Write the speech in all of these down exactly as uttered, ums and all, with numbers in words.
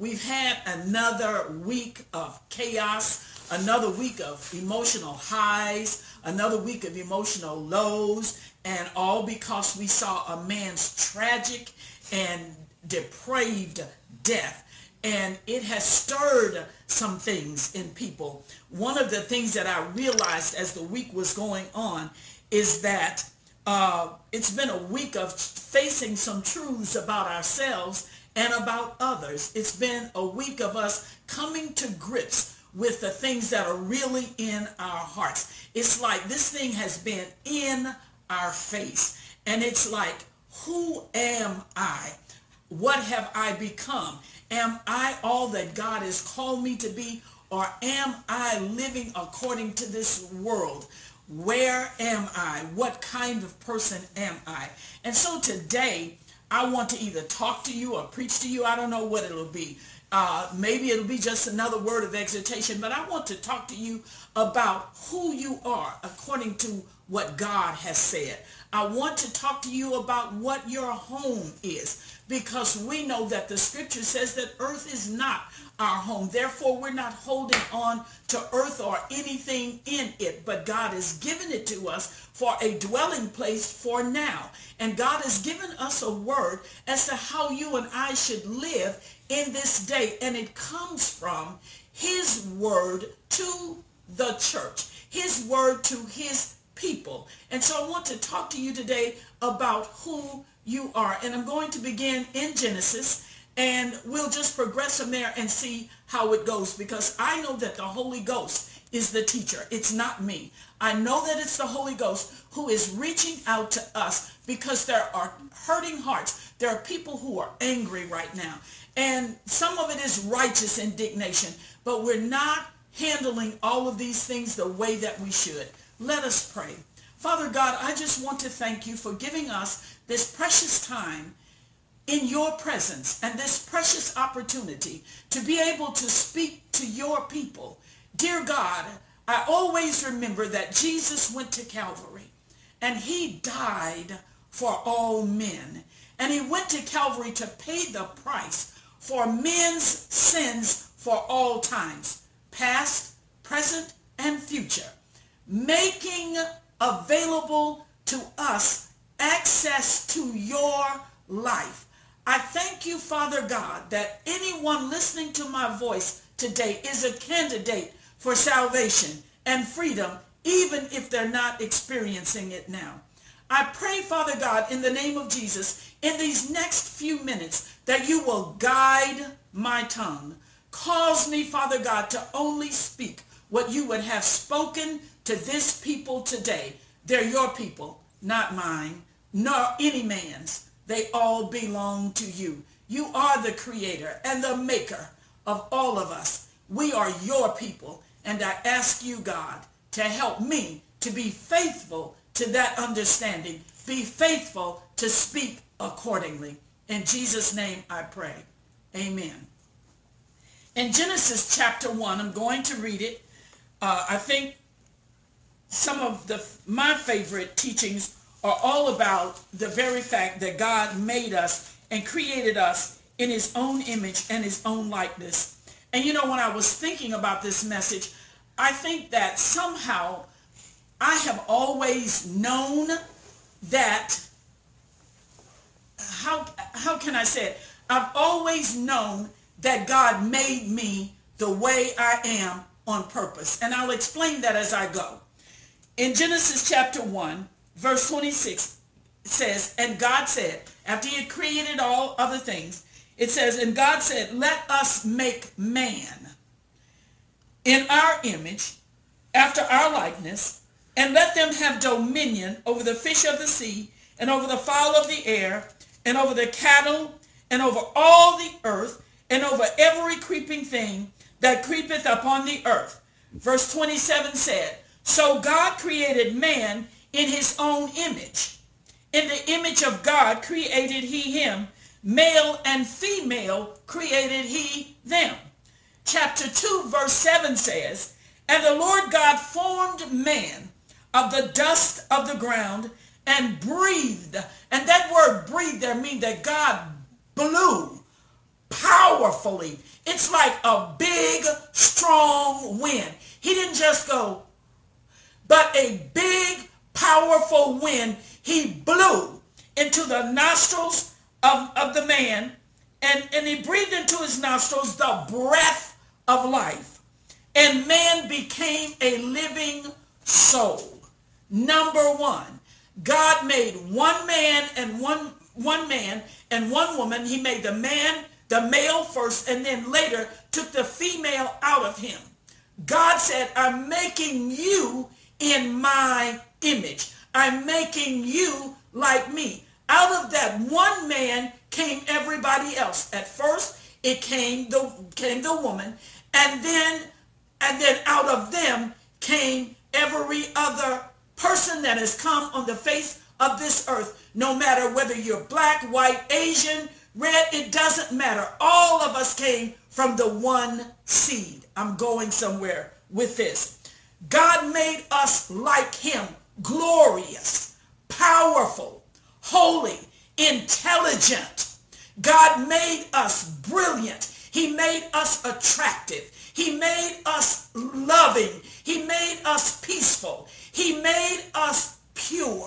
We've had another week of chaos, another week of emotional highs, another week of emotional lows, and all because we saw a man's tragic and depraved death. And it has stirred some things in people. One of the things that I realized as the week was going on is that uh, it's been a week of facing some truths about ourselves and about others. It's been a week of us coming to grips with the things that are really in our hearts. It's like this thing has been in our face. And it's like, who am I? What have I become? Am I all that God has called me to be, or am I living according to this world? Where am I? What kind of person am I? And so today, I want to either talk to you or preach to you. I don't know what it'll be. Uh, maybe it'll be just another word of exhortation, but I want to talk to you about who you are according to what God has said. I want to talk to you about what your home is, because we know that the scripture says that earth is not our home. Therefore, we're not holding on to earth or anything in it, but God has given it to us for a dwelling place for now. And God has given us a word as to how you and I should live in this day. And it comes from his word to the church, his word to his people. And so I want to talk to you today about who you are. And I'm going to begin in Genesis, and we'll just progress from there and see how it goes, because I know that the Holy Ghost is the teacher. It's not me. I know that it's the Holy Ghost who is reaching out to us, because there are hurting hearts. There are people who are angry right now. And some of it is righteous indignation, but we're not handling all of these things the way that we should. Let us pray. Father God, I just want to thank you for giving us this precious time in your presence and this precious opportunity to be able to speak to your people. Dear God, I always remember that Jesus went to Calvary and he died for all men. And he went to Calvary to pay the price for men's sins for all times, past, present, and future, making available to us access to your life. I thank you, Father God, that anyone listening to my voice today is a candidate for salvation and freedom, even if they're not experiencing it now. I pray, Father God, in the name of Jesus, in these next few minutes, that you will guide my tongue. Cause me, Father God, to only speak what you would have spoken to this people today. They're your people, not mine, nor any man's. They all belong to you. You are the creator and the maker of all of us. We are your people, and I ask you, God, to help me to be faithful to that understanding. Be faithful to speak accordingly. In Jesus' name I pray. Amen. In Genesis chapter one, I'm going to read it. Uh, I think some of the my favorite teachings are all about the very fact that God made us and created us in his own image and his own likeness. And you know, when I was thinking about this message, I think that somehow I have always known that, how, how can I say it? I've always known that God made me the way I am on purpose. And I'll explain that as I go. In Genesis chapter one, verse twenty-six says, and God said, after he had created all other things, it says, and God said, let us make man in our image, after our likeness, and let them have dominion over the fish of the sea, and over the fowl of the air, and over the cattle, and over all the earth, and over every creeping thing that creepeth upon the earth. Verse twenty-seven said, so God created man in his own image. In the image of God created he him. Male and female created he them. Chapter two, verse seven says, and the Lord God formed man of the dust of the ground and breathed. And that word breathed there means that God blew, powerfully. It's like a big, strong wind. He didn't just go, but a big, powerful wind he blew into the nostrils of, of the man, and, and he breathed into his nostrils the breath of life. And man became a living soul. Number one, God made one man and one one man and one woman. He made the man, the male first, and then later took the female out of him. God said, I'm making you in my image. I'm making you like me. Out of that one man came everybody else. At first, it came the came the woman, and then and then out of them came every other person that has come on the face of this earth. No matter whether you're black, white, Asian, red, it doesn't matter. All of us came from the one seed. I'm going somewhere with this. God made us like him, glorious, powerful, holy, intelligent. God made us brilliant. He made us attractive. He made us loving. He made us peaceful. He made us pure.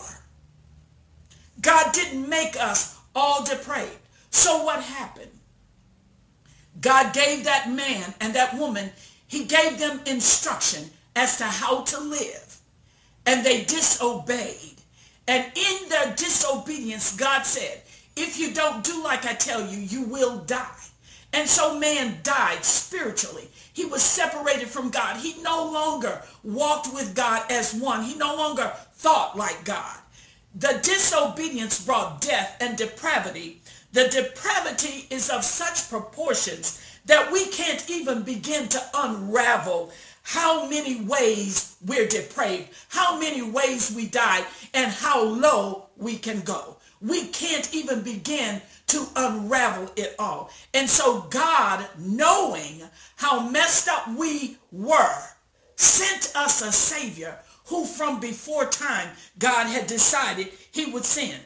God didn't make us all depraved. So what happened? God gave that man and that woman, he gave them instruction as to how to live. And they disobeyed. And in their disobedience, God said, if you don't do like I tell you, you will die. And so man died spiritually. He was separated from God. He no longer walked with God as one. He no longer thought like God. The disobedience brought death and depravity. The depravity is of such proportions that we can't even begin to unravel how many ways we're depraved, how many ways we died, and how low we can go. We can't even begin to unravel it all. And so God, knowing how messed up we were, sent us a Savior who from before time God had decided he would send.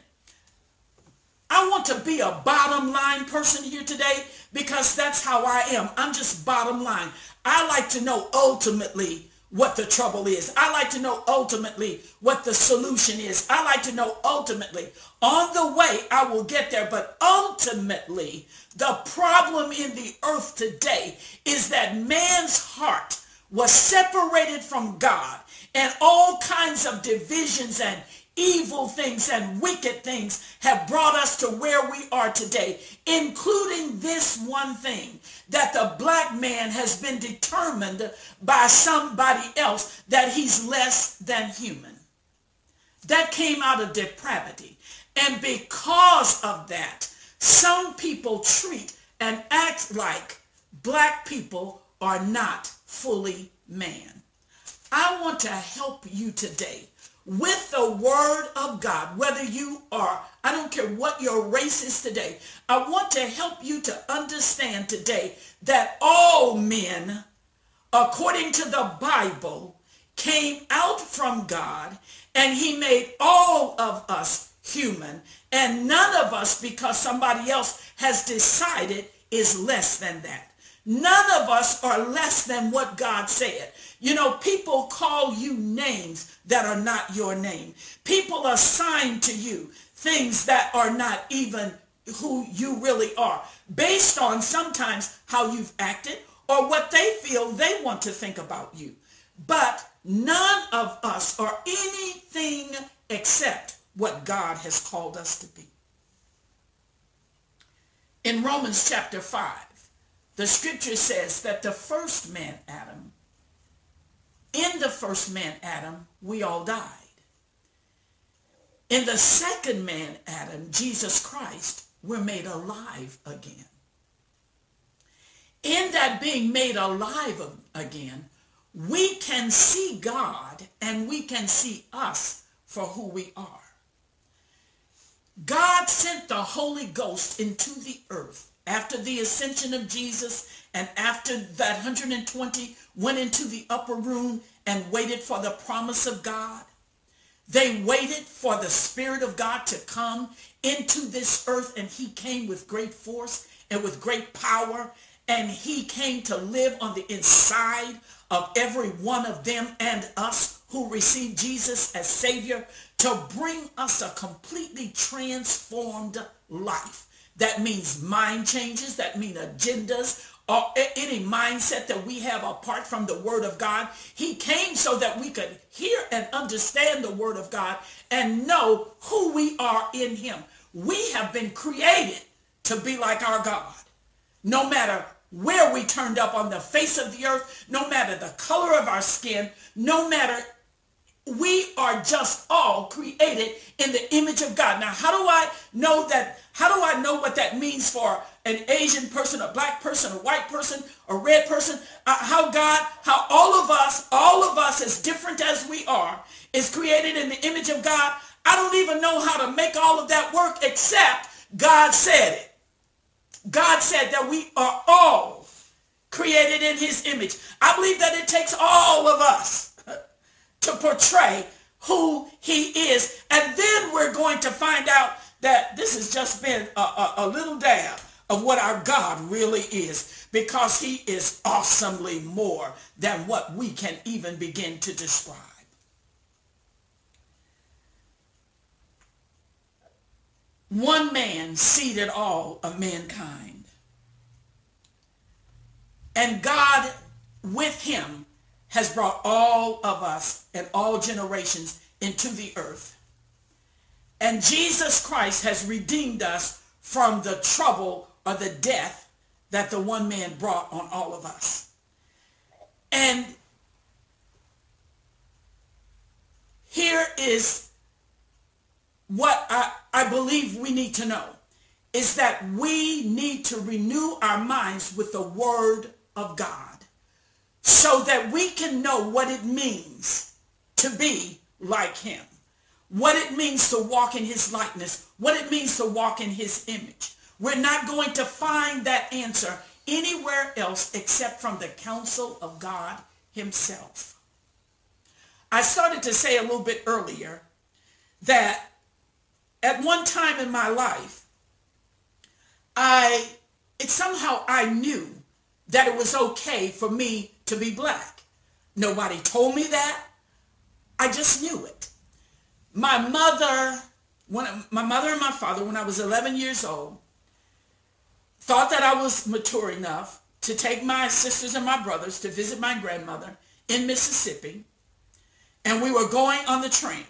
I want to be a bottom line person here today because that's how I am. I'm just bottom line. I like to know ultimately what the trouble is. I like to know ultimately what the solution is. I like to know ultimately. On the way, I will get there. But ultimately, the problem in the earth today is that man's heart was separated from God, and all kinds of divisions and evil things and wicked things have brought us to where we are today, including this one thing, that the black man has been determined by somebody else that he's less than human. That came out of depravity. And because of that, some people treat and act like black people are not fully man. I want to help you today with the word of God, whether you are, I don't care what your race is today. I want to help you to understand today that all men, according to the Bible, came out from God, and he made all of us human, and none of us, because somebody else has decided, is less than that. None of us are less than what God said. You know, people call you names that are not your name. People assign to you things that are not even who you really are, based on sometimes how you've acted or what they feel they want to think about you. But none of us are anything except what God has called us to be. In Romans chapter five, the scripture says that the first man, Adam, in the first man, Adam, we all died. In the second man, Adam, Jesus Christ, we're made alive again. In that being made alive again, we can see God and we can see us for who we are. God sent the Holy Ghost into the earth after the ascension of Jesus, and after that one hundred twenty went into the upper room and waited for the promise of God. They waited for the Spirit of God to come into this earth, and he came with great force and with great power. And he came to live on the inside of every one of them and us who received Jesus as Savior, to bring us a completely transformed life. That means mind changes, that means agendas, or any mindset that we have apart from the Word of God. He came so that we could hear and understand the Word of God and know who we are in him. We have been created to be like our God. No matter where we turned up on the face of the earth, no matter the color of our skin, no matter, we are just all created in the image of God. Now, how do I know that? How do I know what that means for an Asian person, a black person, a white person, a red person? Uh, how God, how all of us, all of us, as different as we are, is created in the image of God. I don't even know how to make all of that work, except God said it. God said that we are all created in his image. I believe that it takes all of us to portray who he is. And then we're going to find out that this has just been a, a, a little dab of what our God really is, because he is awesomely more than what we can even begin to describe. One man seeded all of mankind. And God with him has brought all of us and all generations into the earth. And Jesus Christ has redeemed us from the trouble or the death that the one man brought on all of us. And here is what I, I believe we need to know, is that we need to renew our minds with the Word of God so that we can know what it means to be like him, what it means to walk in his likeness, what it means to walk in his image. We're not going to find that answer anywhere else except from the counsel of God himself. I started to say a little bit earlier that at one time in my life, I, it somehow I knew that it was okay for me to be black. Nobody told me that. I just knew it. My mother, when, my mother and my father, when I was eleven years old, thought that I was mature enough to take my sisters and my brothers to visit my grandmother in Mississippi. And we were going on the train.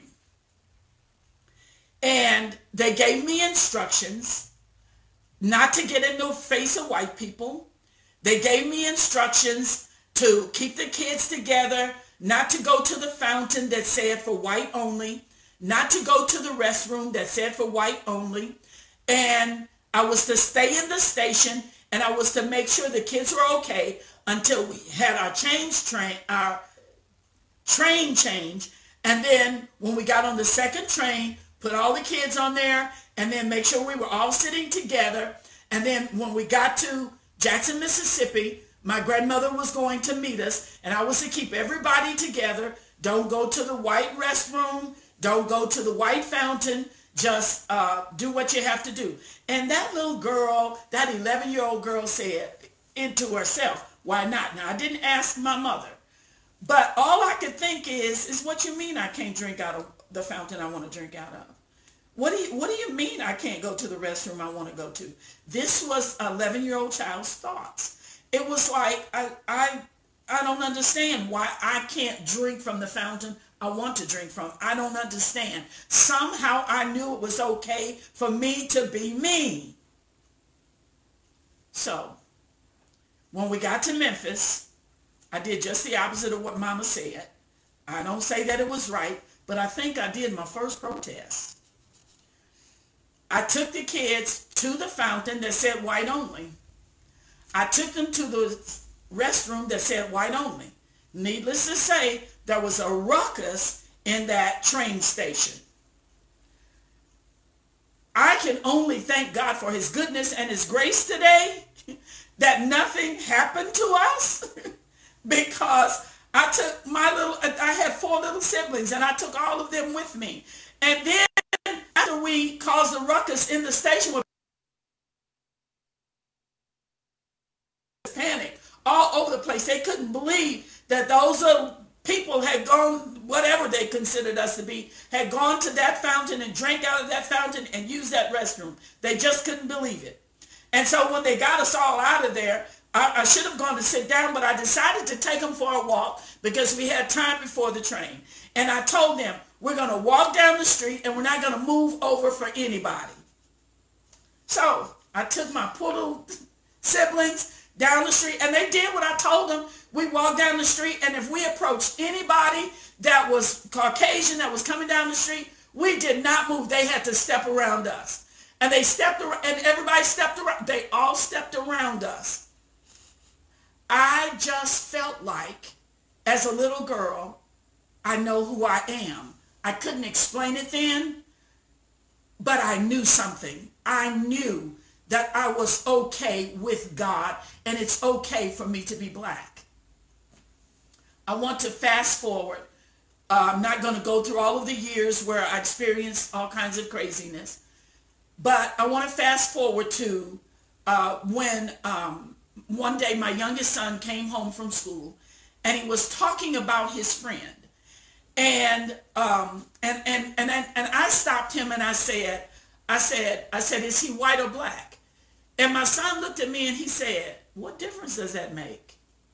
And they gave me instructions not to get in the face of white people. They gave me instructions to keep the kids together, not to go to the fountain that said for white only, not to go to the restroom that said for white only. And I was to stay in the station, and I was to make sure the kids were okay until we had our change train, our train change. And then when we got on the second train, put all the kids on there, and then make sure we were all sitting together. And then when we got to Jackson, Mississippi, my grandmother was going to meet us, and I was to keep everybody together. Don't go to the white restroom. Don't go to the white fountain. Just uh, do what you have to do. And that little girl, that eleven-year-old girl said into herself, why not? Now, I didn't ask my mother, but all I could think is, is what you mean I can't drink out of the fountain I want to drink out of? What do you, what do you mean I can't go to the restroom I want to go to? This was an eleven-year-old child's thoughts. It was like, I, I, I don't understand why I can't drink from the fountain I want to drink from. I don't understand. Somehow I knew it was okay for me to be me. So when we got to Memphis, I did just the opposite of what Mama said. I don't say that it was right, but I think I did my first protest. I took the kids to the fountain that said white only. I took them to the restroom that said white only. Needless to say, there was a ruckus in that train station. I can only thank God for his goodness and his grace today that nothing happened to us because I took my little, I had four little siblings, and I took all of them with me. And then after we caused a ruckus in the station, all over the place. They couldn't believe that those little people had gone, whatever they considered us to be, had gone to that fountain and drank out of that fountain and used that restroom. They just couldn't believe it. And so when they got us all out of there, I, I should have gone to sit down, but I decided to take them for a walk because we had time before the train. And I told them, we're going to walk down the street and we're not going to move over for anybody. So I took my poor little siblings down the street, and they did what I told them. We walked down the street, and if we approached anybody that was Caucasian that was coming down the street, we did not move. They had to step around us. And they stepped around, and everybody stepped around. They all stepped around us. I just felt like, as a little girl, I know who I am. I couldn't explain it then, but I knew something. I knew that I was okay with God, and it's okay for me to be black. I want to fast forward. Uh, I'm not going to go through all of the years where I experienced all kinds of craziness, but I want to fast forward to uh, when um, one day my youngest son came home from school, and he was talking about his friend. And um, and and and I, and I stopped him and I said, I said, I said, is he white or black? And my son looked at me and he said, what difference does that make?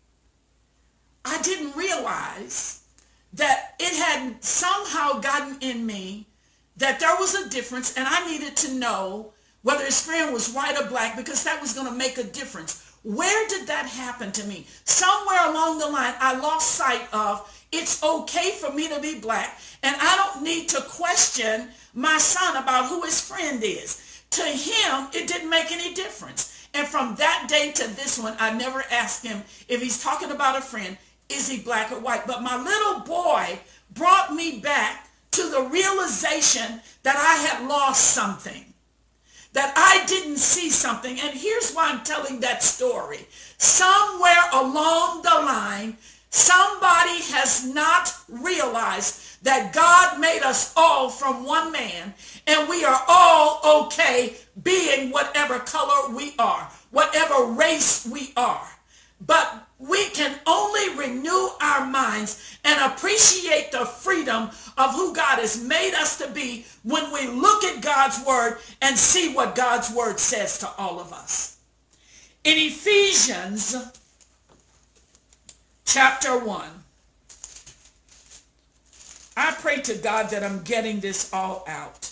I didn't realize that it had somehow gotten in me that there was a difference, and I needed to know whether his friend was white or black, because that was going to make a difference. Where did that happen to me? Somewhere along the line, I lost sight of it's okay for me to be black, and I don't need to question my son about who his friend is. To him, it didn't make any difference. And from that day to this one, I never asked him if he's talking about a friend, is he black or white? But my little boy brought me back to the realization that I had lost something, that I didn't see something. And here's why I'm telling that story. Somewhere along the line, somebody has not realized that God made us all from one man, and we are all okay being whatever color we are, whatever race we are. But we can only renew our minds and appreciate the freedom of who God has made us to be when we look at God's word and see what God's word says to all of us. In Ephesians chapter one, I pray to God that I'm getting this all out.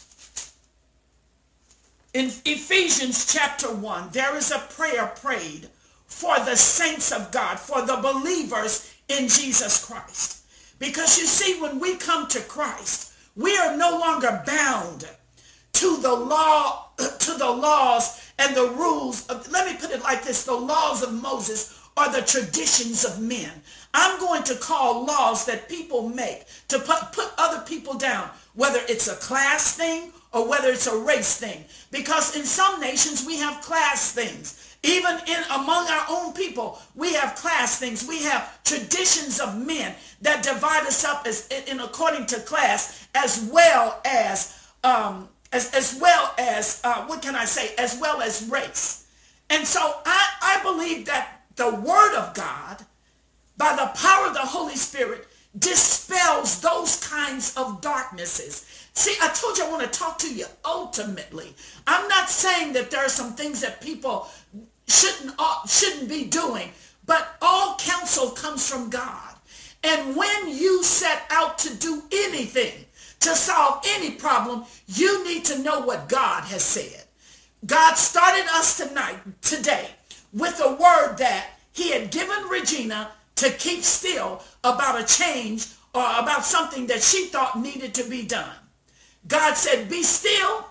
In Ephesians chapter one, there is a prayer prayed for the saints of God, for the believers in Jesus Christ. Because you see, when we come to Christ, we are no longer bound to the law, to the laws and the rules of, let me put it like this, the laws of Moses or the traditions of men. I'm going to call laws that people make to put, put other people down, whether it's a class thing or whether it's a race thing. Because in some nations we have class things. Even in among our own people, we have class things. We have traditions of men that divide us up as in according to class, as well as um, as as well as uh, what can I say? As well as race. And so I, I believe that the Word of God, by the power of the Holy Spirit, dispels those kinds of darknesses. See, I told you I want to talk to you ultimately. I'm not saying that there are some things that people shouldn't uh, shouldn't be doing, but all counsel comes from God. And when you set out to do anything, to solve any problem, you need to know what God has said. God started us tonight, today, with a word that he had given Regina to keep still about a change or about something that she thought needed to be done. God said, be still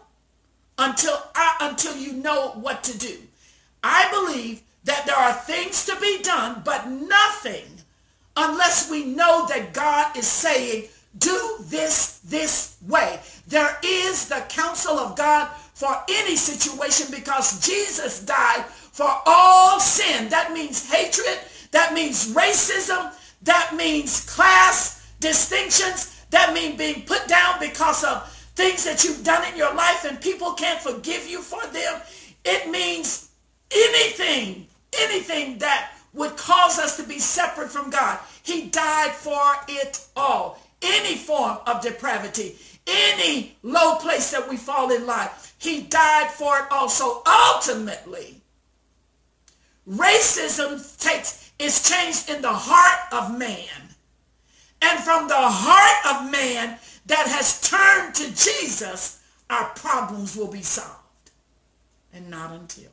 until I, until you know what to do. I believe that there are things to be done, but nothing unless we know that God is saying, do this this way. There is the counsel of God for any situation because Jesus died for all sin. That means hatred. That means racism. That means class distinctions. That means being put down because of things that you've done in your life and people can't forgive you for them. It means anything, anything that would cause us to be separate from God. He died for it all. Any form of depravity, any low place that we fall in life, he died for it all. So ultimately, racism takes is changed in the heart of man. And from the heart of man that has turned to Jesus, our problems will be solved. And not until.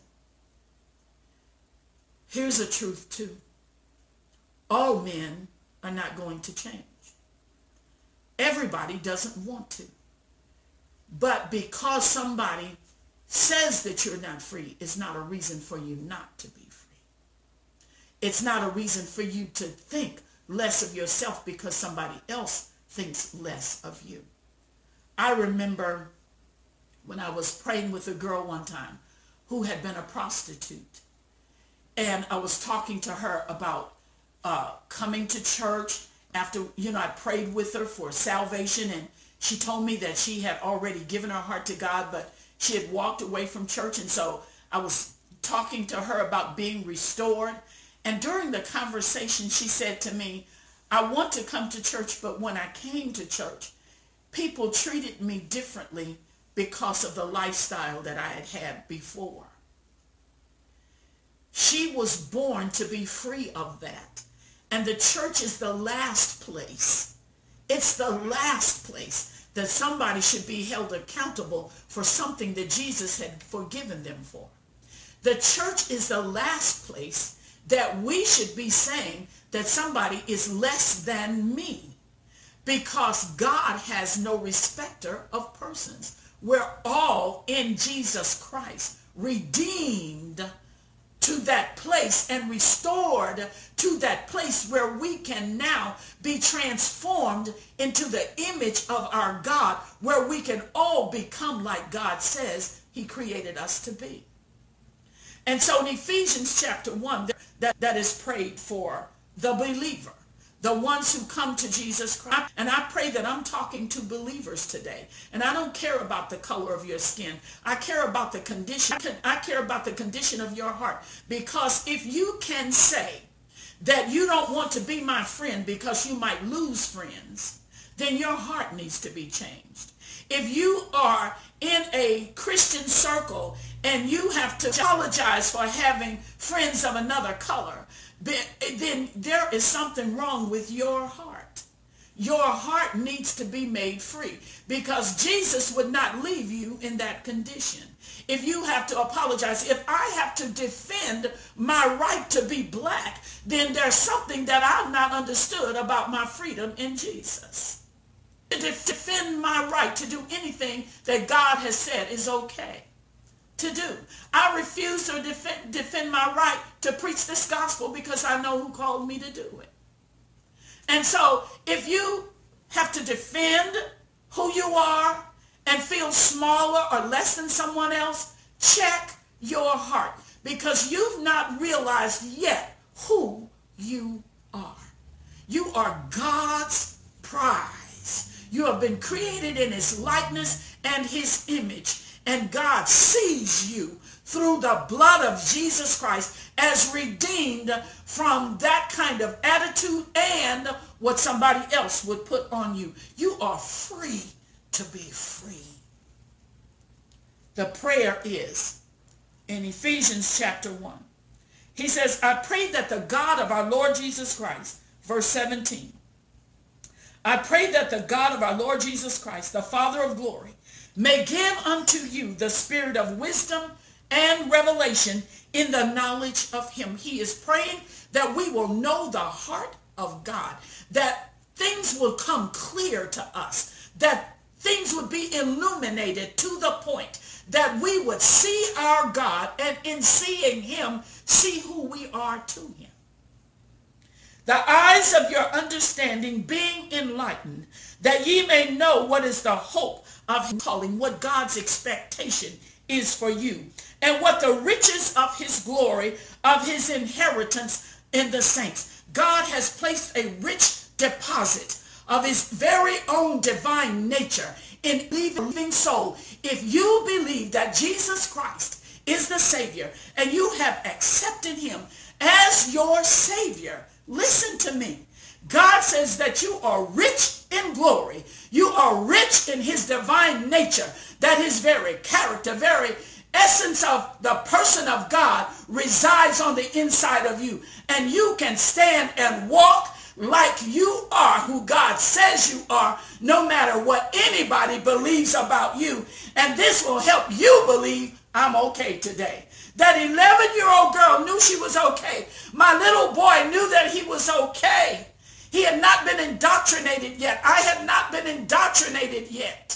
Here's a truth too. All men are not going to change. Everybody doesn't want to. But because somebody says that you're not free, it's not a reason for you not to be free. It's not a reason for you to think less of yourself because somebody else thinks less of you. I remember when I was praying with a girl one time who had been a prostitute. And I was talking to her about uh, coming to church after, you know, I prayed with her for salvation. And she told me that she had already given her heart to God, but she had walked away from church. And so I was talking to her about being restored. And during the conversation, she said to me, I want to come to church, but when I came to church, people treated me differently because of the lifestyle that I had had before. She was born to be free of that. And the church is the last place. It's the last place that somebody should be held accountable for something that Jesus had forgiven them for. The church is the last place that we should be saying that somebody is less than me, because God has no respecter of persons. We're all in Jesus Christ, redeemed to that place and restored to that place where we can now be transformed into the image of our God, where we can all become like God says he created us to be. And so in Ephesians chapter one, that, that is prayed for the believer, the ones who come to Jesus Christ. And I pray that I'm talking to believers today. And I don't care about the color of your skin. I care about the condition. I care about the condition of your heart. Because if you can say that you don't want to be my friend because you might lose friends, then your heart needs to be changed. If you are in a Christian circle and you have to apologize for having friends of another color, then there is something wrong with your heart. Your heart needs to be made free, because Jesus would not leave you in that condition. If you have to apologize, if I have to defend my right to be black, then there's something that I've not understood about my freedom in Jesus. To defend my right to do anything that God has said is okay to do. I refuse to defend, defend my right to preach this gospel because I know who called me to do it. And so if you have to defend who you are and feel smaller or less than someone else, check your heart, because you've not realized yet who you are. You are God's prize. You have been created in his likeness and his image. And God sees you through the blood of Jesus Christ as redeemed from that kind of attitude and what somebody else would put on you. You are free to be free. The prayer is in Ephesians chapter one. He says, I pray that the God of our Lord Jesus Christ, verse seventeen, I pray that the God of our Lord Jesus Christ, the Father of glory, may give unto you the spirit of wisdom and revelation in the knowledge of him. He is praying that we will know the heart of God, that things will come clear to us, that things would be illuminated to the point that we would see our God, and in seeing him, see who we are to him. The eyes of your understanding being enlightened, that ye may know what is the hope of his calling, what God's expectation is for you, and what the riches of his glory, of his inheritance in the saints. God has placed a rich deposit of his very own divine nature in the living soul. If you believe that Jesus Christ is the Savior and you have accepted him as your Savior. Listen to me. God says that you are rich in glory. You are rich in his divine nature, that his very character, very essence of the person of God resides on the inside of you. And you can stand and walk like you are who God says you are, no matter what anybody believes about you. And this will help you believe I'm okay today. That eleven-year-old girl knew she was okay. My little boy knew that he was okay. He had not been indoctrinated yet. I had not been indoctrinated yet.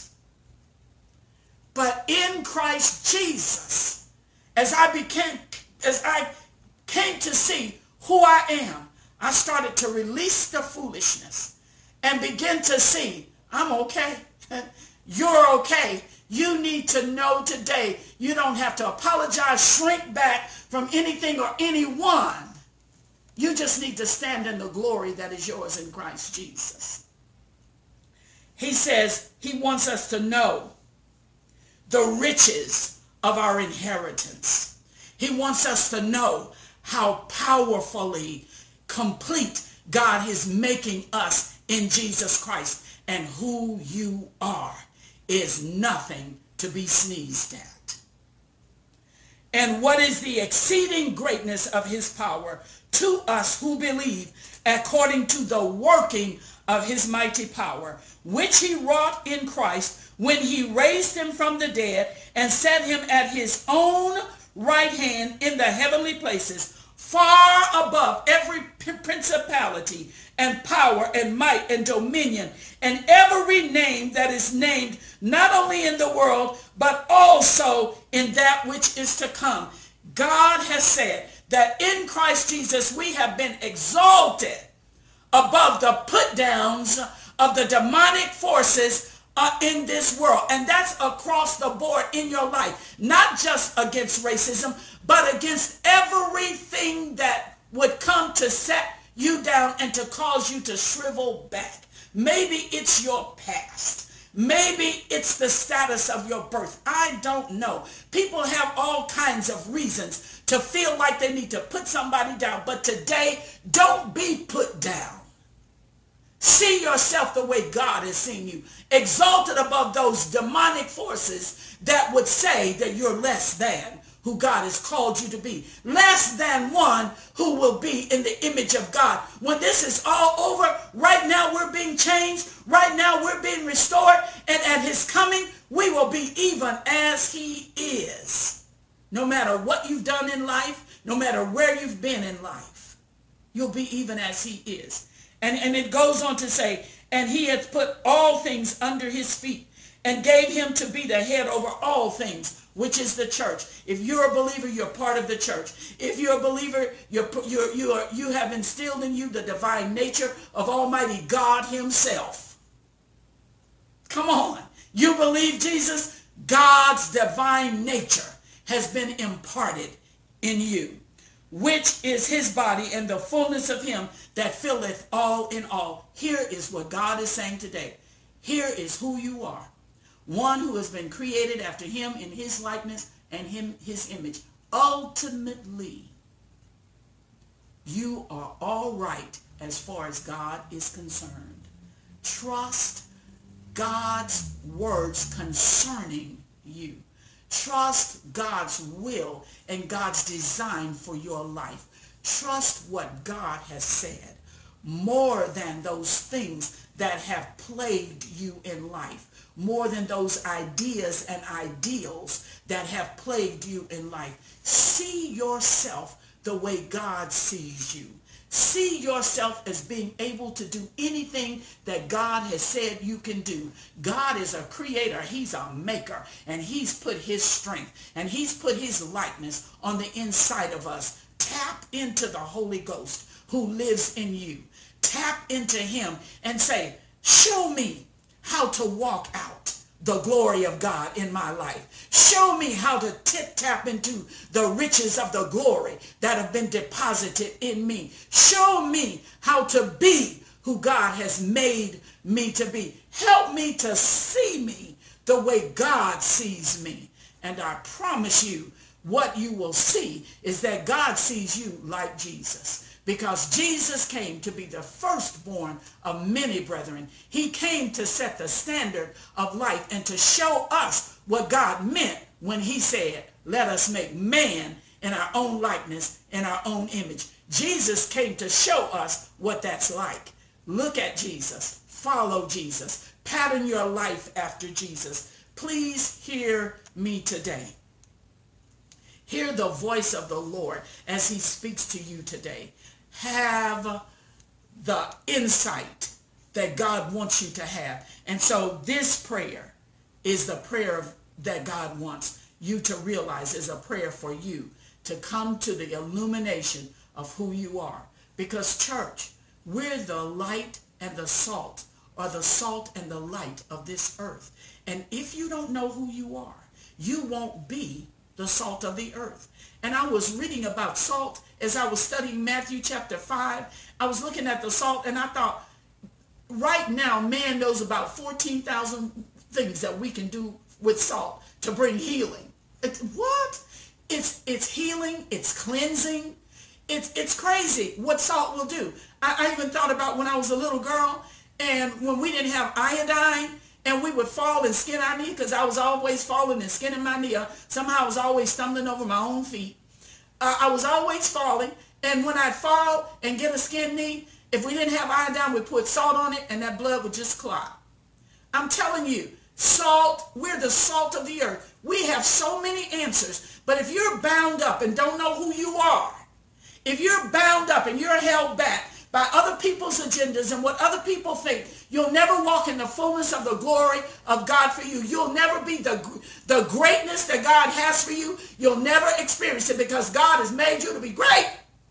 But in Christ Jesus, as I became, as I came to see who I am, I started to release the foolishness and begin to see, I'm okay. You're okay. You need to know today, you don't have to apologize, shrink back from anything or anyone. You just need to stand in the glory that is yours in Christ Jesus. He says he wants us to know the riches of our inheritance. He wants us to know how powerfully complete God is making us in Jesus Christ. And who you are is nothing to be sneezed at. And what is the exceeding greatness of his power to us who believe, according to the working of his mighty power, which he wrought in Christ when he raised him from the dead and set him at his own right hand in the heavenly places, far above every principality and power and might and dominion and every name that is named, not only in the world, but also in that which is to come. God has said that in Christ Jesus we have been exalted above the put downs of the demonic forces uh, in this world. And that's across the board in your life, not just against racism, but against everything that would come to set you down and to cause you to shrivel back. Maybe it's your past. Maybe it's the status of your birth. I don't know. People have all kinds of reasons to feel like they need to put somebody down. But today, don't be put down. See yourself the way God has seen you. Exalted above those demonic forces that would say that you're less than who God has called you to be. Less than one who will be in the image of God. When this is all over, right now we're being changed. Right now we're being restored. And at his coming, we will be even as he is. No matter what you've done in life, no matter where you've been in life, you'll be even as he is. And, and it goes on to say, and he hath put all things under his feet and gave him to be the head over all things, which is the church. If you're a believer, you're part of the church. If you're a believer, you're, you're, you, are, you have instilled in you the divine nature of Almighty God himself. Come on. You believe Jesus? God's divine nature has been imparted in you, which is his body and the fullness of him that filleth all in all. Here is what God is saying today. Here is who you are. One who has been created after him in his likeness and him his image. Ultimately, you are all right as far as God is concerned. Trust God's words concerning you. Trust God's will and God's design for your life. Trust what God has said more than those things that have plagued you in life. More than those ideas and ideals that have plagued you in life. See yourself the way God sees you. See yourself as being able to do anything that God has said you can do. God is a creator. He's a maker. And he's put his strength and he's put his likeness on the inside of us. Tap into the Holy Ghost who lives in you. Tap into him and say, show me how to walk out the glory of God in my life. Show me how to tip tap into the riches of the glory that have been deposited in me. Show me how to be who God has made me to be. Help me to see me the way God sees me. And I promise you, what you will see is that God sees you like Jesus. Because Jesus came to be the firstborn of many brethren. He came to set the standard of life and to show us what God meant when he said, let us make man in our own likeness, in our own image. Jesus came to show us what that's like. Look at Jesus. Follow Jesus. Pattern your life after Jesus. Please hear me today. Hear the voice of the Lord as he speaks to you today. Have the insight that God wants you to have. And so this prayer is the prayer that God wants you to realize is a prayer for you to come to the illumination of who you are. Because church, we're the light and the salt, or the salt and the light of this earth. And if you don't know who you are, you won't be the salt of the earth. And I was reading about salt as I was studying Matthew chapter five. I was looking at the salt and I thought, right now, man knows about fourteen thousand things that we can do with salt to bring healing. It's, what? It's, it's healing. It's cleansing. It's, it's crazy what salt will do. I, I even thought about when I was a little girl and when we didn't have iodine, and we would fall and skin our knee because I was always falling and skinning my knee. Uh, somehow I was always stumbling over my own feet. Uh, I was always falling. And when I'd fall and get a skin knee, if we didn't have iodine, we'd put salt on it and that blood would just clot. I'm telling you, salt, we're the salt of the earth. We have so many answers. But if you're bound up and don't know who you are, if you're bound up and you're held back by other people's agendas and what other people think, you'll never walk in the fullness of the glory of God for you. You'll never be the, the greatness that God has for you. You'll never experience it because God has made you to be great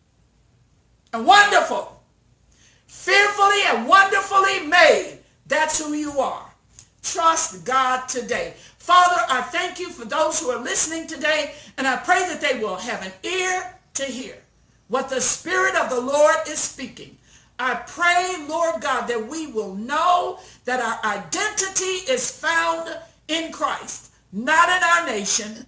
and wonderful, fearfully and wonderfully made. That's who you are. Trust God today. Father, I thank you for those who are listening today, and I pray that they will have an ear to hear what the Spirit of the Lord is speaking. I pray, Lord God, that we will know that our identity is found in Christ, not in our nation,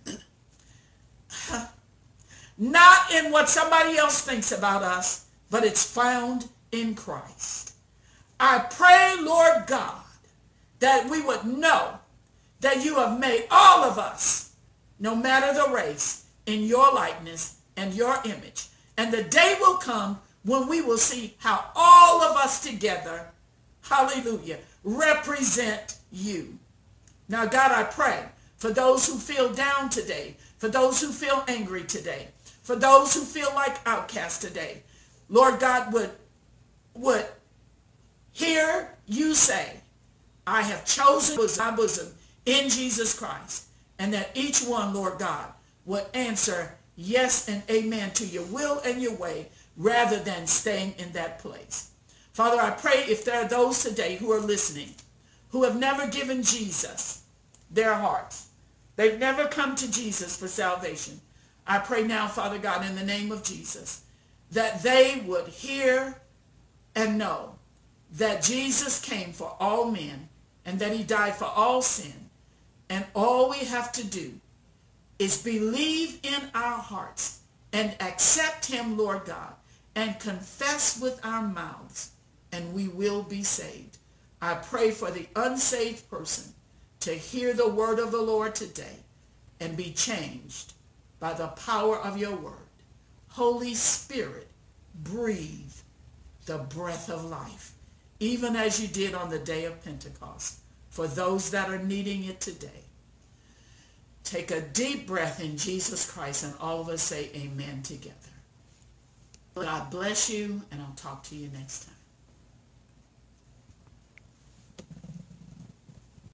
not in what somebody else thinks about us, but it's found in Christ. I pray, Lord God, that we would know that you have made all of us, no matter the race, in your likeness and your image. And the day will come when we will see how all of us together, hallelujah, represent you. Now, God, I pray for those who feel down today, for those who feel angry today, for those who feel like outcasts today. Lord God, would, would hear you say, I have chosen my bosom in Jesus Christ, and that each one, Lord God, would answer yes and amen to your will and your way rather than staying in that place. Father, I pray if there are those today who are listening who have never given Jesus their hearts, they've never come to Jesus for salvation, I pray now, Father God, in the name of Jesus, that they would hear and know that Jesus came for all men and that he died for all sin, and all we have to do is believe in our hearts and accept him, Lord God, and confess with our mouths, and we will be saved. I pray for the unsaved person to hear the word of the Lord today and be changed by the power of your word. Holy Spirit, breathe the breath of life, even as you did on the day of Pentecost, for those that are needing it today. Take a deep breath in Jesus Christ, and all of us say amen together. God bless you, and I'll talk to you next time.